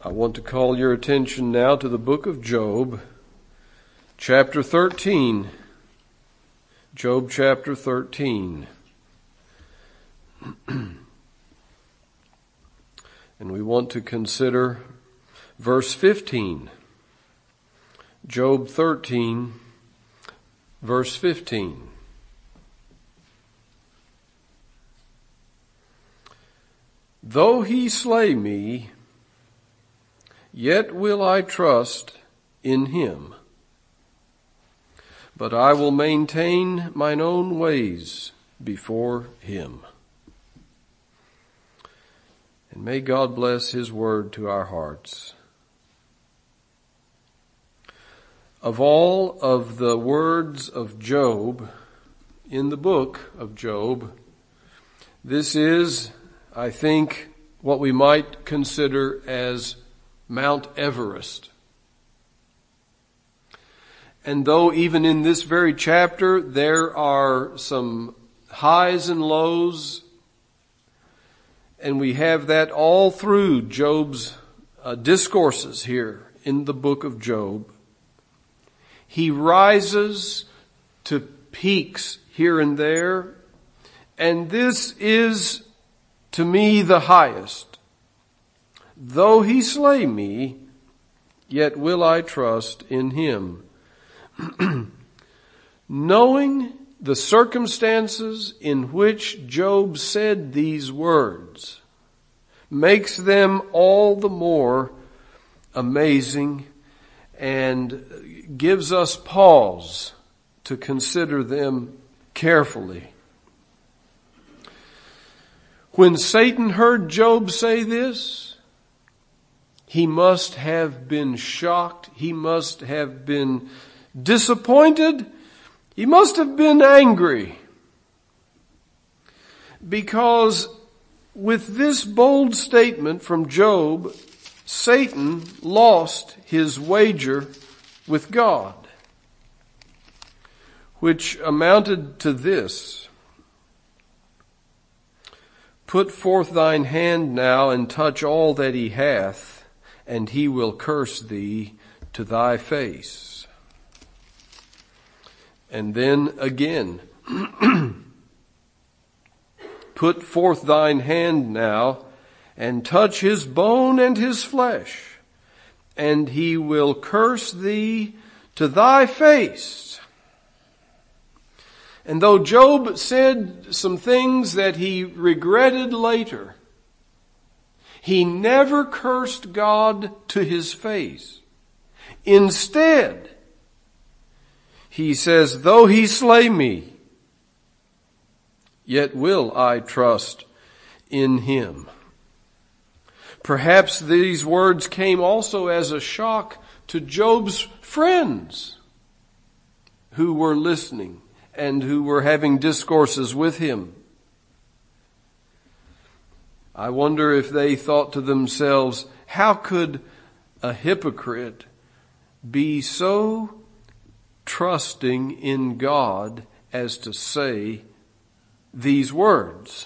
I want to call your attention now to the book of Job, chapter 13. Job chapter 13. And we want to consider verse 15. Job 13, verse 15. Though he slay me, yet will I trust in him. But I will maintain mine own ways before him. And may God bless his word to our hearts. Of all of the words of Job in the book of Job, this is, I think, what we might consider as Mount Everest. And though even in this very chapter there are some highs and lows, and we have that all through Job's discourses here in the book of Job, he rises to peaks here and there, and this is to me the highest. Though he slay me, yet will I trust in him. Knowing the circumstances in which Job said these words makes them all the more amazing and gives us pause to consider them carefully. When Satan heard Job say this, he must have been shocked. He must have been disappointed. He must have been angry. Because with this bold statement from Job, Satan lost his wager with God, which amounted to this: Put forth thine hand now and touch all that he hath, and he will curse thee to thy face. And then again, put forth thine hand now and touch his bone and his flesh, and he will curse thee to thy face. And though Job said some things that he regretted later, he never cursed God to his face. Instead, he says, though he slay me, yet will I trust in him. Perhaps these words came also as a shock to Job's friends who were listening and who were having discourses with him. I wonder if they thought to themselves, how could a hypocrite be so trusting in God as to say these words?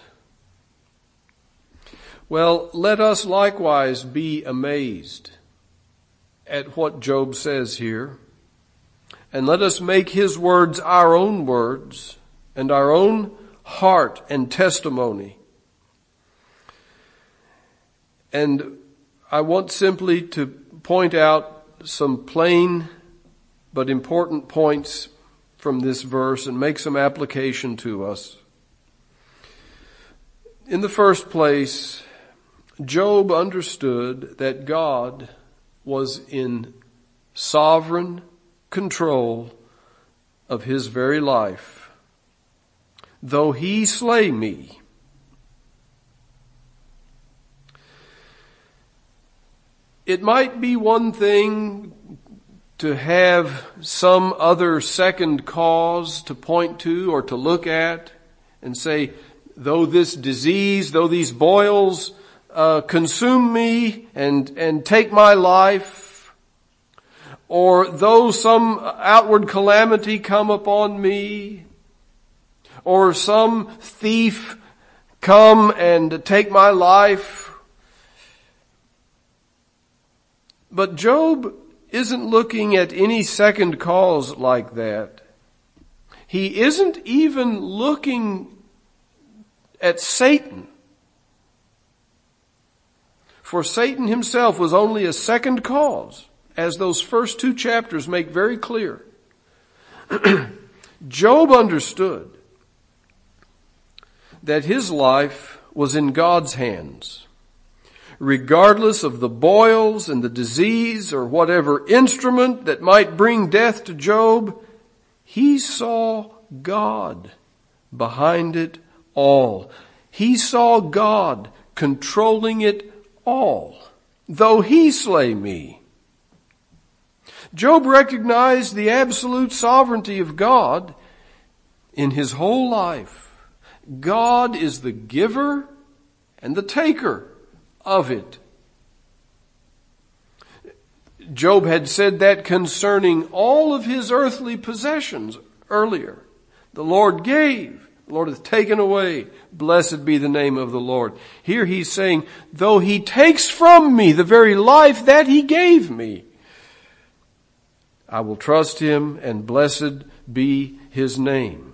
Well, let us likewise be amazed at what Job says here, and let us make his words our own words and our own heart and testimony. And I want simply to point out some plain but important points from this verse and make some application to us. In the first place, Job understood that God was in sovereign control of his very life. Though he slay me, it might be one thing to have some other second cause to point to or to look at and say, though this disease, though these boils consume me and take my life, or though some outward calamity come upon me, or some thief come and take my life, But Job isn't looking at any second cause like that. He isn't even looking at Satan. For Satan himself was only a second cause, as those first 2 chapters make very clear. Job understood that his life was in God's hands. Regardless of the boils and the disease or whatever instrument that might bring death to Job, he saw God behind it all. He saw God controlling it all. Though he slay me. Job recognized the absolute sovereignty of God in his whole life. God is the giver and the taker of it. Job had said that concerning all of his earthly possessions earlier. The Lord gave, the Lord hath taken away. Blessed be the name of the Lord. Here he's saying, though he takes from me the very life that he gave me, I will trust him, and blessed be his name.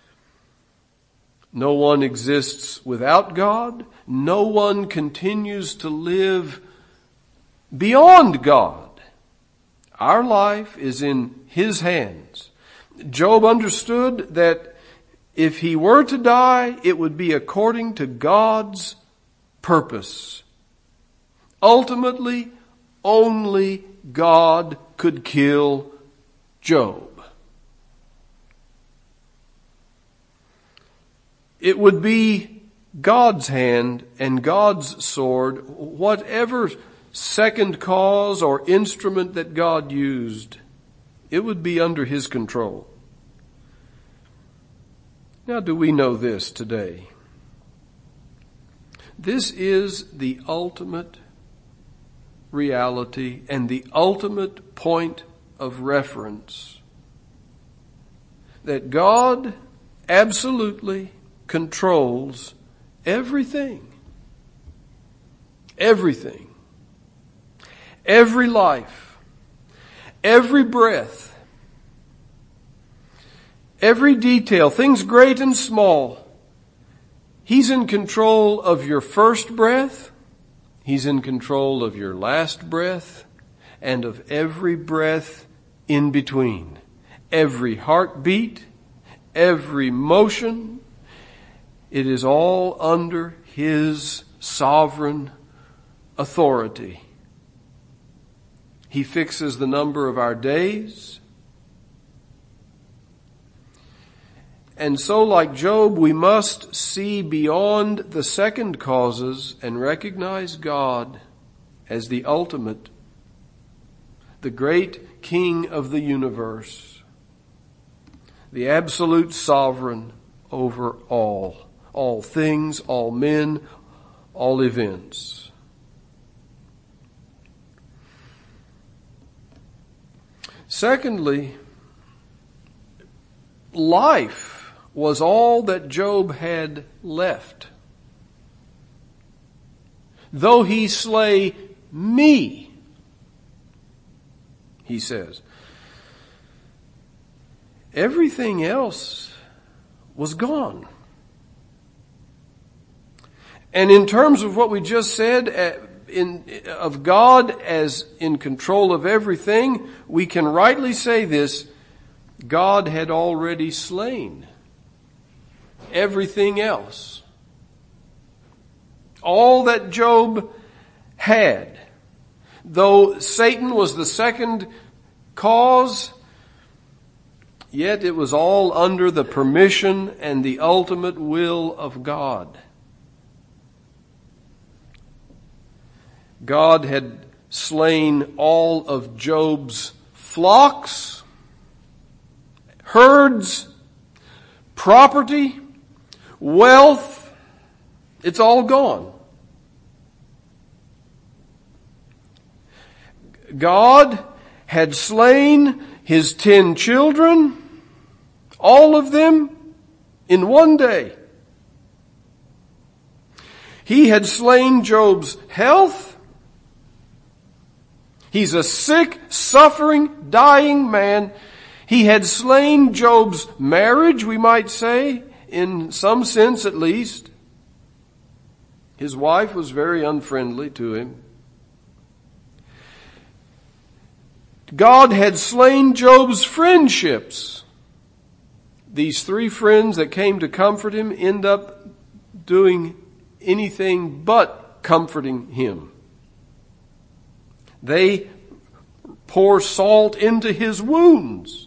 No one exists without God. No one continues to live beyond God. Our life is in his hands. Job understood that if he were to die, it would be according to God's purpose. Ultimately, only God could kill Job. It would be God's hand and God's sword, whatever second cause or instrument that God used, it would be under his control. Now, do we know this today? This is the ultimate reality and the ultimate point of reference. That God absolutely controls everything. Everything. Every life. Every breath. Every detail. Things great and small. He's in control of your first breath. He's in control of your last breath. And of every breath in between. Every heartbeat. Every motion. It is all under his sovereign authority. He fixes the number of our days. And so, like Job, we must see beyond the second causes and recognize God as the ultimate, the great King of the universe, the absolute sovereign over all things, all men, all events. Secondly, life was all that Job had left. Though he slay me, he says, everything else was gone. And in terms of what we just said, of God as in control of everything, we can rightly say this: God had already slain everything else. All that Job had. Though Satan was the second cause, yet it was all under the permission and the ultimate will of God. God had slain all of Job's flocks, herds, property, wealth. It's all gone. God had slain his 10 children, all of them in one day. He had slain Job's health. He's a sick, suffering, dying man. He had slain Job's marriage, we might say, in some sense at least. His wife was very unfriendly to him. God had slain Job's friendships. These three friends that came to comfort him end up doing anything but comforting him. They pour salt into his wounds.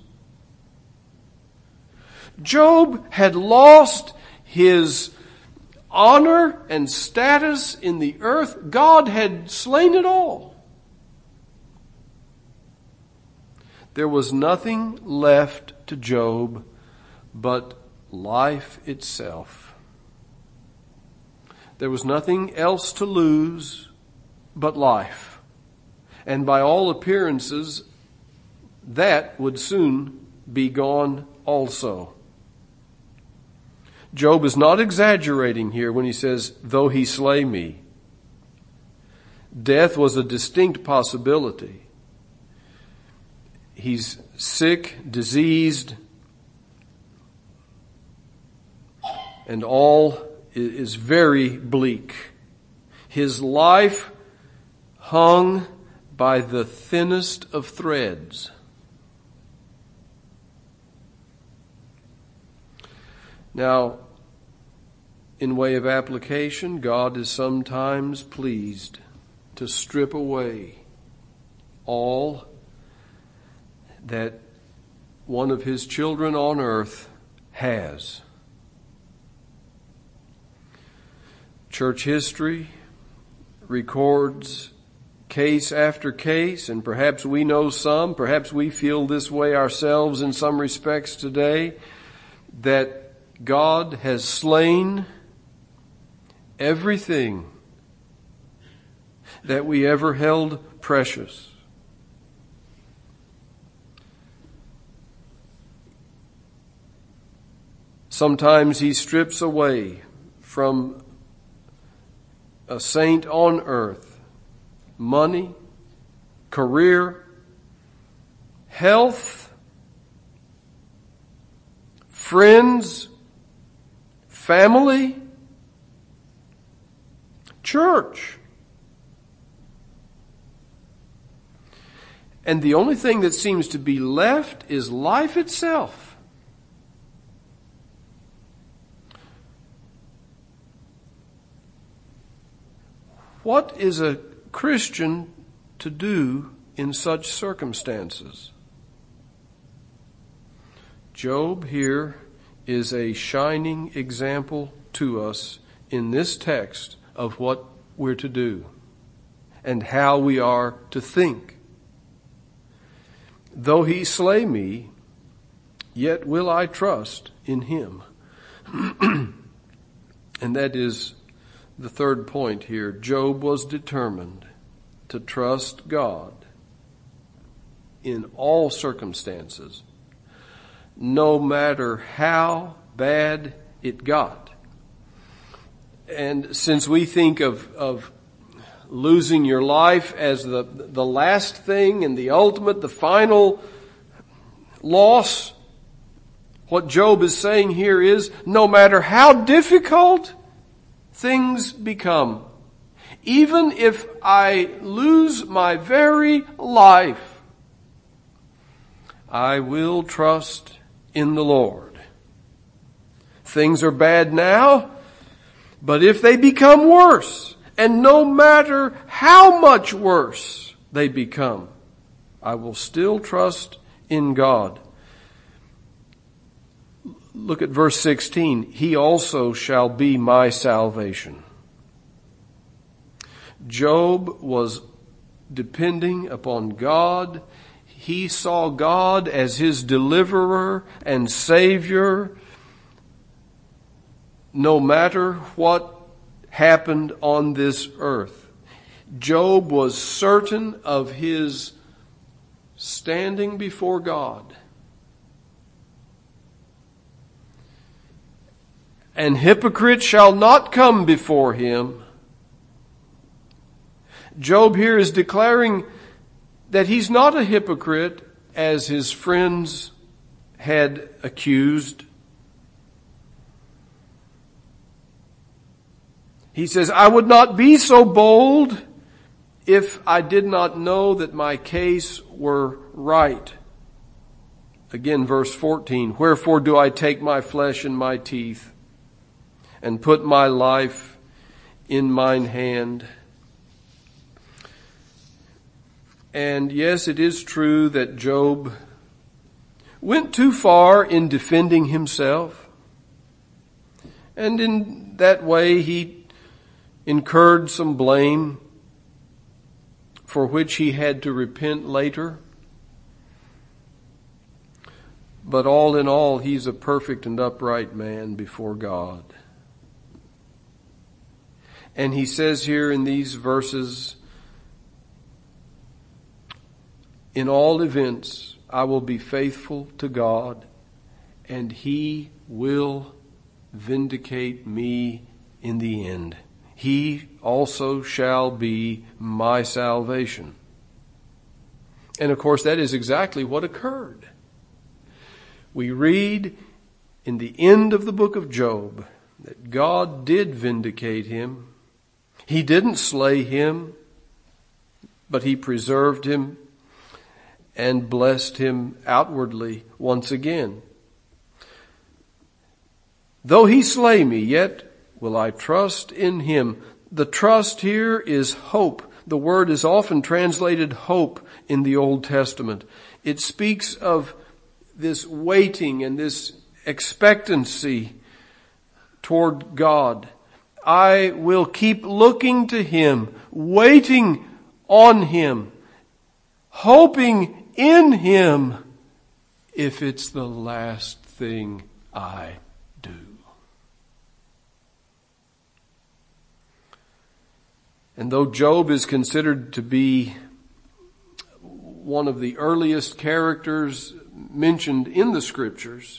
Job had lost his honor and status in the earth. God had slain it all. There was nothing left to Job but life itself. There was nothing else to lose but life. And by all appearances, that would soon be gone also. Job is not exaggerating here when he says, though he slay me. Death was a distinct possibility. He's sick, diseased, and all is very bleak. His life hung by the thinnest of threads. Now, in way of application, God is sometimes pleased to strip away all that one of his children on earth has. Church history records case after case, and perhaps we know some, perhaps we feel this way ourselves in some respects today, that God has slain everything that we ever held precious. Sometimes he strips away from a saint on earth money, career, health, friends, family, church. And the only thing that seems to be left is life itself. What is a Christian to do in such circumstances? Job here is a shining example to us in this text of what we're to do and how we are to think. Though he slay me, yet will I trust in him. And that is the third point here. Job was determined to trust God in all circumstances, no matter how bad it got. And since we think of losing your life as the last thing and the ultimate, the final loss, what Job is saying here is, no matter how difficult things become, even if I lose my very life, I will trust in the Lord. Things are bad now, but if they become worse, and no matter how much worse they become, I will still trust in God. Look at verse 16. He also shall be my salvation. Job was depending upon God. He saw God as his deliverer and Savior, no matter what happened on this earth. Job was certain of his standing before God. And hypocrites shall not come before him. Job here is declaring that he's not a hypocrite as his friends had accused. He says, I would not be so bold if I did not know that my case were right. Again, verse 14, wherefore do I take my flesh in my teeth and put my life in mine hand? And yes, it is true that Job went too far in defending himself. And in that way, he incurred some blame for which he had to repent later. But all in all, he's a perfect and upright man before God. And he says here in these verses, in all events, I will be faithful to God, and he will vindicate me in the end. He also shall be my salvation. And of course, that is exactly what occurred. We read in the end of the book of Job that God did vindicate him. He didn't slay him, but he preserved him and blessed him outwardly once again. Though he slay me, yet will I trust in him. The trust here is hope. The word is often translated hope in the Old Testament. It speaks of this waiting and this expectancy toward God. I will keep looking to him, waiting on him, hoping in him, if it's the last thing I do. And though Job is considered to be one of the earliest characters mentioned in the Scriptures,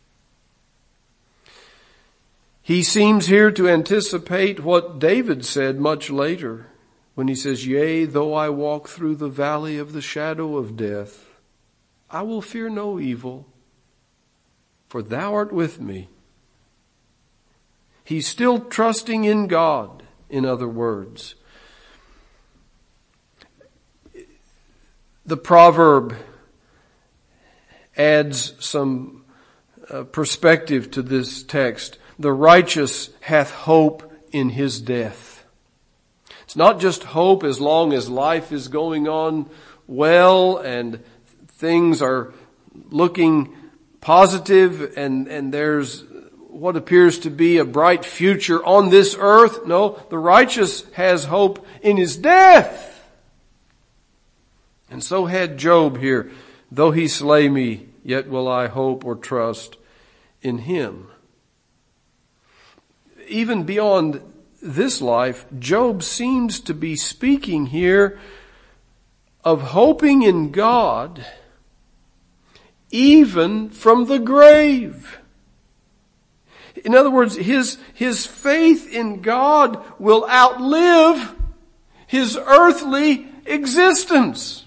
he seems here to anticipate what David said much later when he says, yea, though I walk through the valley of the shadow of death, I will fear no evil, for thou art with me. He's still trusting in God, in other words. The proverb adds some perspective to this text. The righteous hath hope in his death. It's not just hope as long as life is going on well and things are looking positive and there's what appears to be a bright future on this earth. No, the righteous has hope in his death. And so had Job here. Though he slay me, yet will I hope or trust in him. Even beyond this life, Job seems to be speaking here of hoping in God even from the grave. In other words, his faith in God will outlive his earthly existence.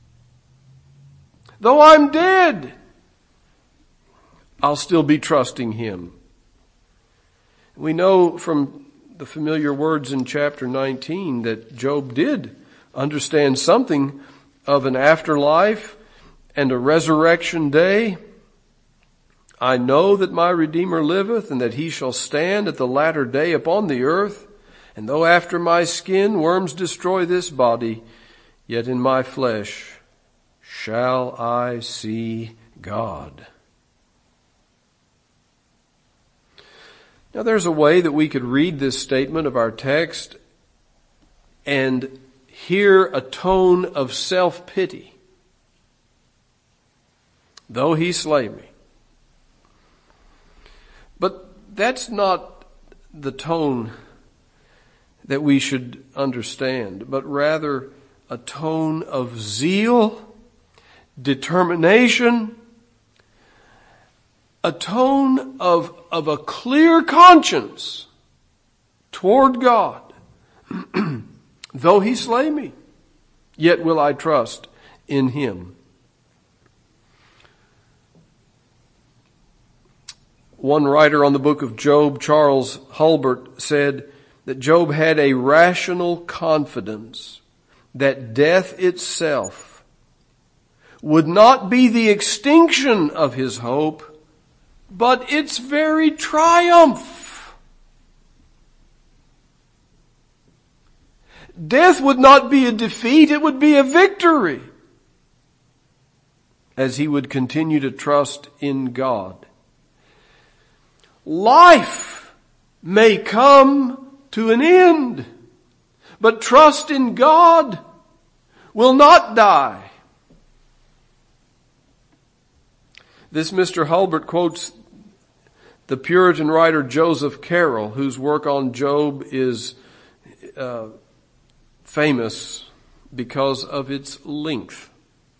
Though I'm dead, I'll still be trusting him. We know from the familiar words in chapter 19 that Job did understand something of an afterlife and a resurrection day. I know that my Redeemer liveth, and that he shall stand at the latter day upon the earth. And though after my skin worms destroy this body, yet in my flesh shall I see God. Now there's a way that we could read this statement of our text and hear a tone of self-pity. Though he slay me. But that's not the tone that we should understand, but rather a tone of zeal, determination, a tone of a clear conscience toward God. Though he slay me, yet will I trust in Him. One writer on the book of Job, Charles Hulbert, said that Job had a rational confidence that death itself would not be the extinction of his hope, but its very triumph. Death would not be a defeat, it would be a victory, as he would continue to trust in God. Life may come to an end, but trust in God will not die. This Mr. Hulbert quotes the Puritan writer Joseph Carroll, whose work on Job is famous because of its length.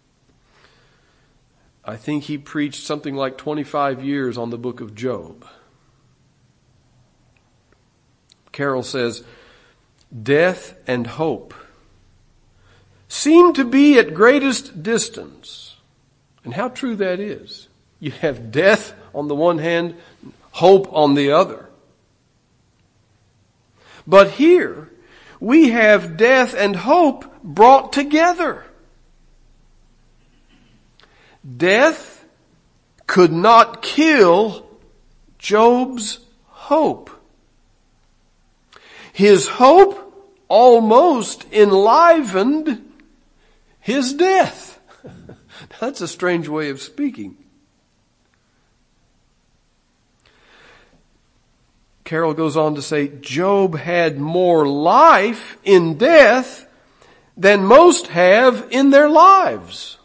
I think he preached something like 25 years on the book of Job. Carroll says, death and hope seem to be at greatest distance. And how true that is. You have death on the one hand, hope on the other. But here, we have death and hope brought together. Death could not kill Job's hope. His hope almost enlivened his death. That's a strange way of speaking. Carroll goes on to say, Job had more life in death than most have in their lives.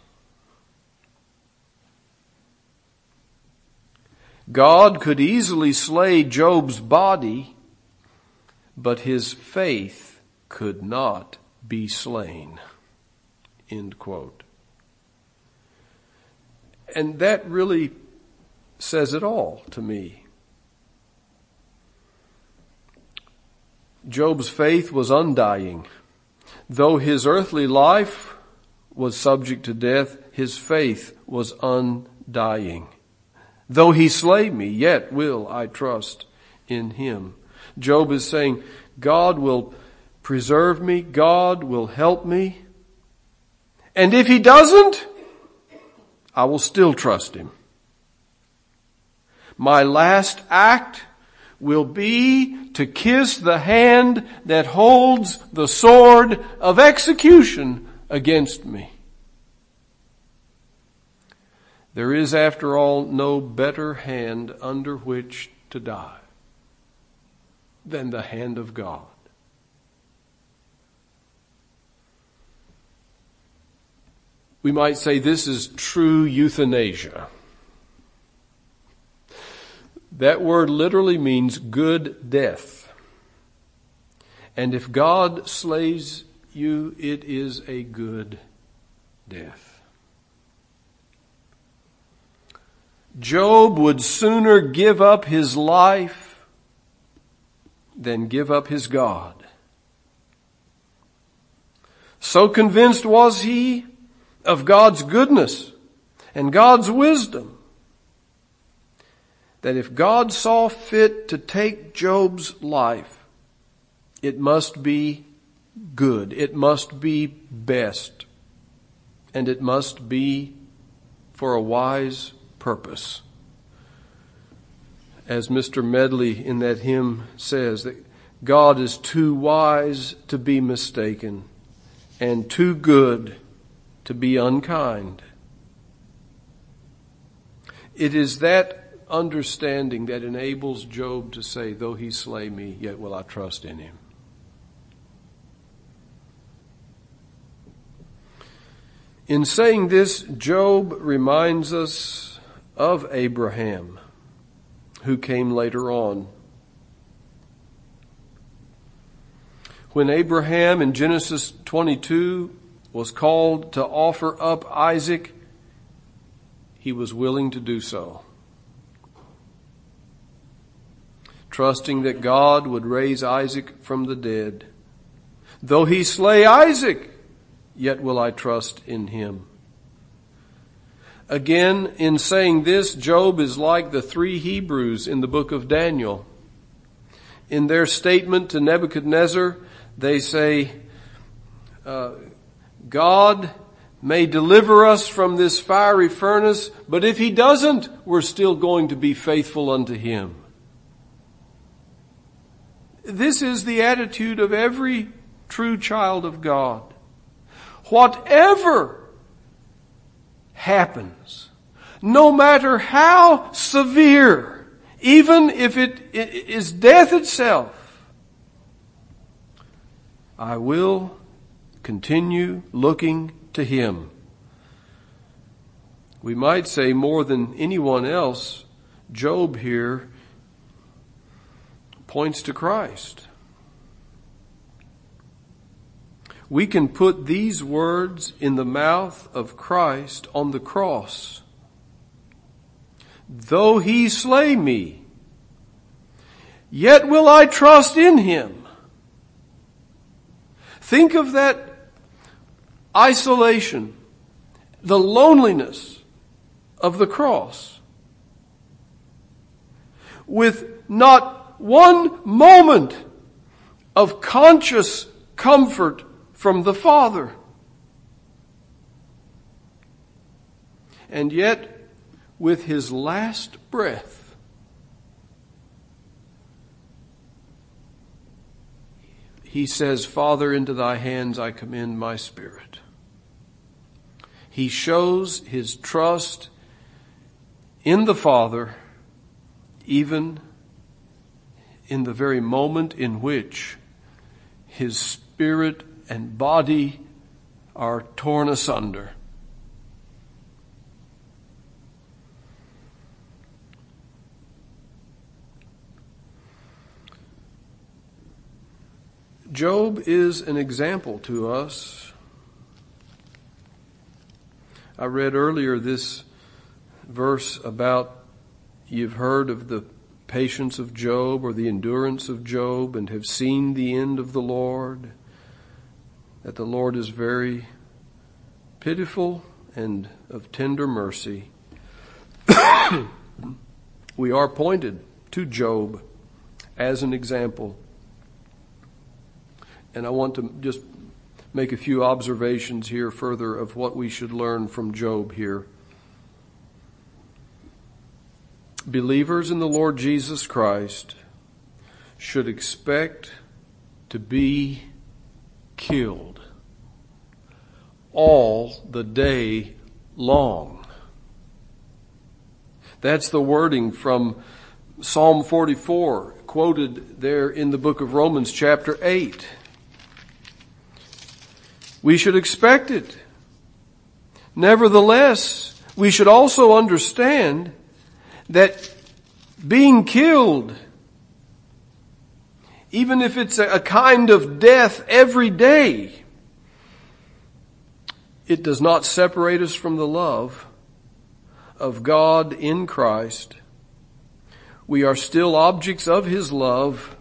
God could easily slay Job's body, but his faith could not be slain. End quote. And that really says it all to me. Job's faith was undying. Though his earthly life was subject to death, his faith was undying. Though he slay me, yet will I trust in him. Job is saying, God will preserve me, God will help me. And if he doesn't, I will still trust him. My last act will be to kiss the hand that holds the sword of execution against me. There is, after all, no better hand under which to die than the hand of God. We might say this is true euthanasia. That word literally means good death. And if God slays you, it is a good death. Job would sooner give up his life than give up his God. So convinced was he of God's goodness and God's wisdom that if God saw fit to take Job's life, it must be good, it must be best, and it must be for a wise purpose. As Mr. Medley in that hymn says, that God is too wise to be mistaken and too good to be unkind. It is that understanding that enables Job to say, though he slay me, yet will I trust in him. In saying this, Job reminds us of Abraham, who came later on. When Abraham in Genesis 22 was called to offer up Isaac, he was willing to do so, trusting that God would raise Isaac from the dead. Though he slay Isaac, yet will I trust in him. Again, in saying this, Job is like the three Hebrews in the book of Daniel. In their statement to Nebuchadnezzar, they say, God may deliver us from this fiery furnace, but if he doesn't, we're still going to be faithful unto him. This is the attitude of every true child of God. Whatever happens, no matter how severe, even if it is death itself, I will continue looking to him. We might say more than anyone else, Job here points to Christ. We can put these words in the mouth of Christ on the cross. Though he slay me, yet will I trust in him. Think of that isolation, the loneliness of the cross, with not one moment of conscious comfort from the Father. And yet, with his last breath, he says, Father, into thy hands I commend my spirit. He shows his trust in the Father, even in the very moment in which his spirit and body are torn asunder. Job is an example to us. I read earlier this verse about, you've heard of the patience of Job or the endurance of Job and have seen the end of the Lord, that the Lord is very pitiful and of tender mercy. We are pointed to Job as an example. And I want to just make a few observations here further of what we should learn from Job here. Believers in the Lord Jesus Christ should expect to be killed all the day long. That's the wording from Psalm 44, quoted there in the book of Romans chapter 8. We should expect it. Nevertheless, we should also understand that being killed, even if it's a kind of death every day, it does not separate us from the love of God in Christ. We are still objects of his love,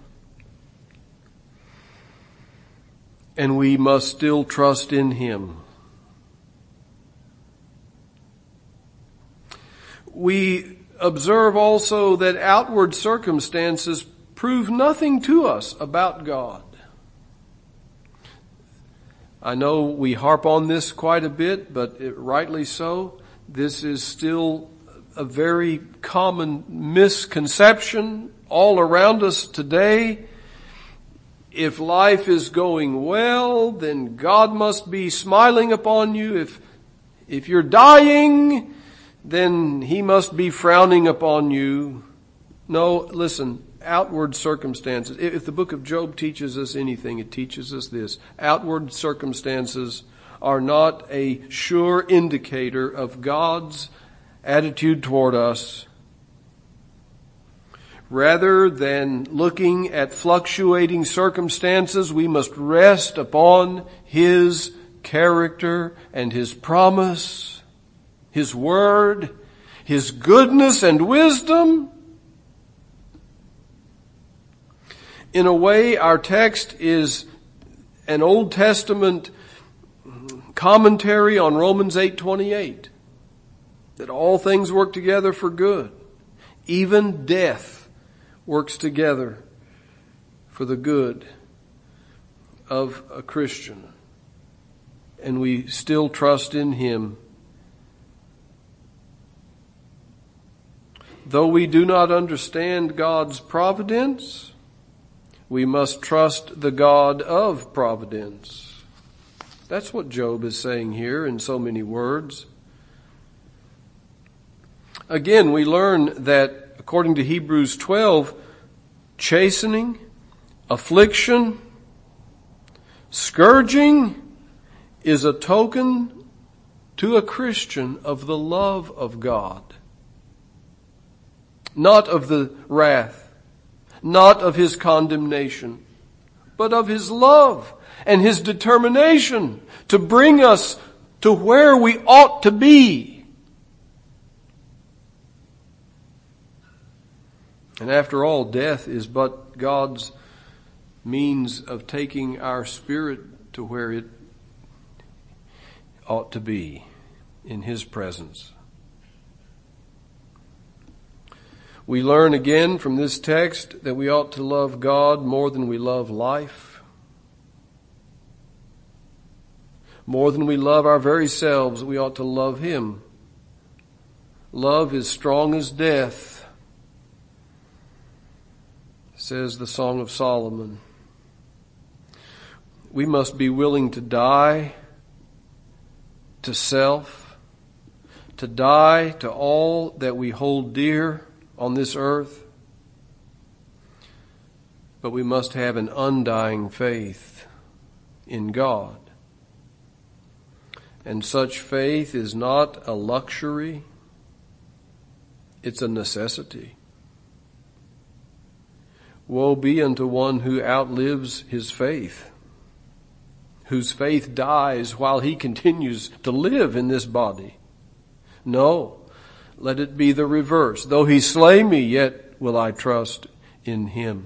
and we must still trust in him. We observe also that outward circumstances prove nothing to us about God. I know we harp on this quite a bit, but rightly so. This is still a very common misconception all around us today. If life is going well, then God must be smiling upon you. If you're dying, then he must be frowning upon you. No, listen, outward circumstances. If the book of Job teaches us anything, it teaches us this. Outward circumstances are not a sure indicator of God's attitude toward us. Rather than looking at fluctuating circumstances, we must rest upon his character and his promise, his word, his goodness and wisdom. In a way, our text is an Old Testament commentary on Romans 8:28. that all things work together for good. Even death works together for the good of a Christian. And we still trust in Him. Though we do not understand God's providence, we must trust the God of providence. That's what Job is saying here in so many words. Again, we learn that according to Hebrews 12, chastening, affliction, scourging is a token to a Christian of the love of God. Not of the wrath, not of His condemnation, but of His love and His determination to bring us to where we ought to be. And after all, death is but God's means of taking our spirit to where it ought to be in His presence. We learn again from this text that we ought to love God more than we love life. More than we love our very selves, we ought to love Him. Love is strong as death, says the Song of Solomon. We must be willing to die to self, to die to all that we hold dear on this earth, but we must have an undying faith in God. And such faith is not a luxury, it's a necessity. Woe be unto one who outlives his faith, whose faith dies while he continues to live in this body. No. Let it be the reverse. Though He slay me, yet will I trust in Him.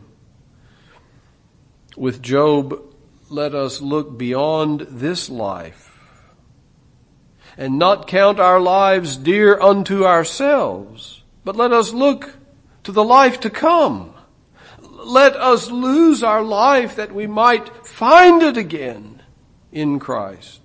With Job, let us look beyond this life and not count our lives dear unto ourselves, but let us look to the life to come. Let us lose our life that we might find it again in Christ.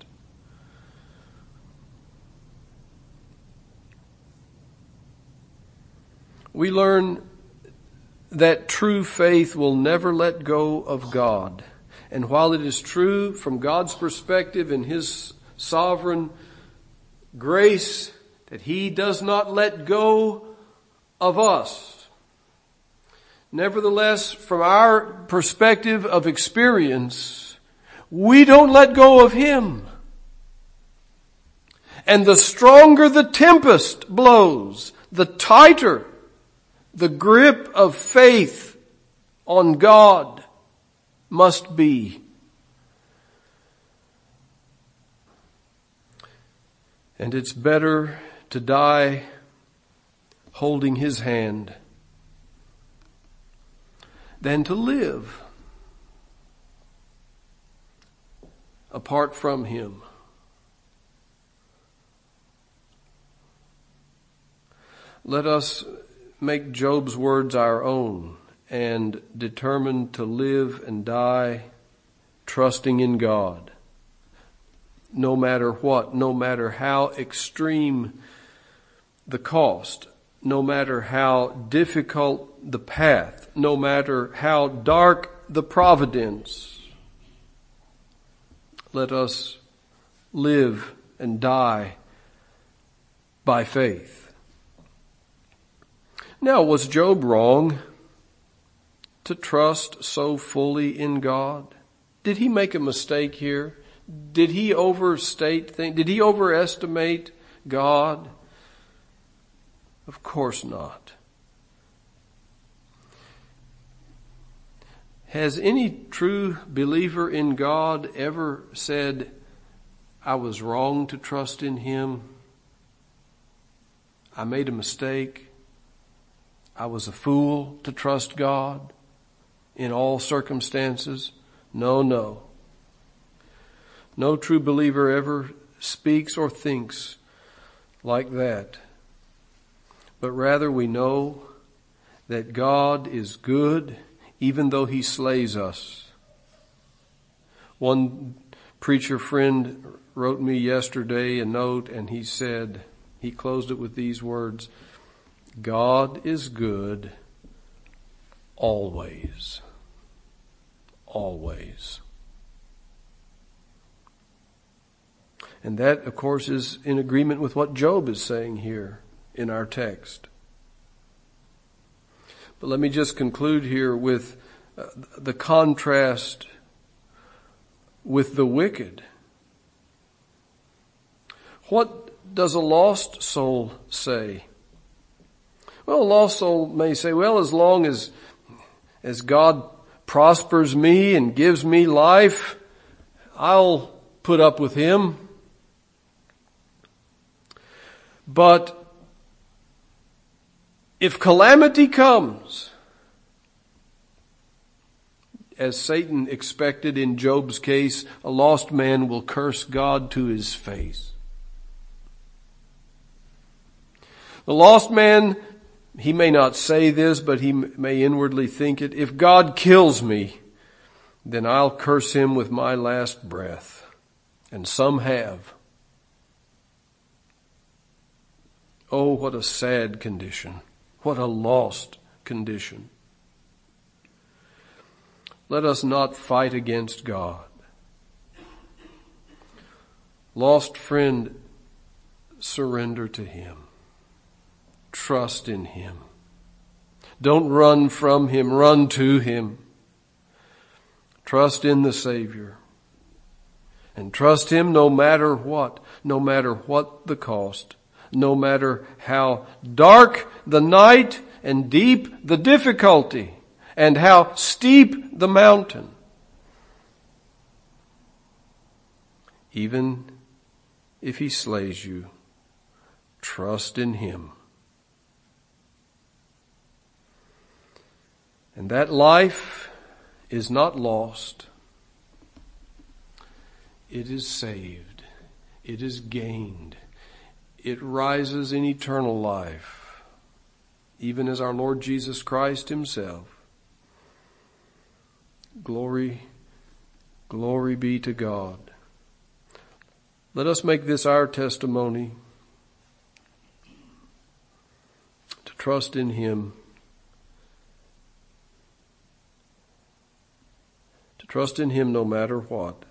We learn that true faith will never let go of God. And while it is true from God's perspective in His sovereign grace that He does not let go of us, nevertheless, from our perspective of experience, we don't let go of Him. And the stronger the tempest blows, the tighter the grip of faith on God must be. And it's better to die holding His hand than to live apart from Him. Let us make Job's words our own and determine to live and die trusting in God. No matter what, no matter how extreme the cost, no matter how difficult the path, no matter how dark the providence, let us live and die by faith. Now, was Job wrong to trust so fully in God? Did he make a mistake here? Did he overstate things? Did he overestimate God? Of course not. Has any true believer in God ever said, I was wrong to trust in Him? I made a mistake. I was a fool to trust God in all circumstances. No. No true believer ever speaks or thinks like that but rather we know that God is good even though He slays us. One preacher friend wrote me yesterday a note, and he said, he closed it with these words, God is good always. Always. And that, of course, is in agreement with what Job is saying here in our text. But let me just conclude here with the contrast with the wicked. What does a lost soul say? Well, a lost soul may say, well, as long as God prospers me and gives me life, I'll put up with Him. But if calamity comes, as Satan expected in Job's case, a lost man will curse God to his face. The lost man, he may not say this, but he may inwardly think it. If God kills me, then I'll curse Him with my last breath. And some have. Oh, what a sad condition. What a lost condition. Let us not fight against God. Lost friend, surrender to Him. Trust in Him. Don't run from Him, run to Him. Trust in the Savior. And trust Him no matter what the cost, no matter how dark the night and deep the difficulty, and how steep the mountain. Even if He slays you, trust in Him. And that life is not lost. It is saved. It is gained. It rises in eternal life, even as our Lord Jesus Christ Himself. Glory, glory be to God. Let us make this our testimony, to trust in Him, to trust in Him no matter what.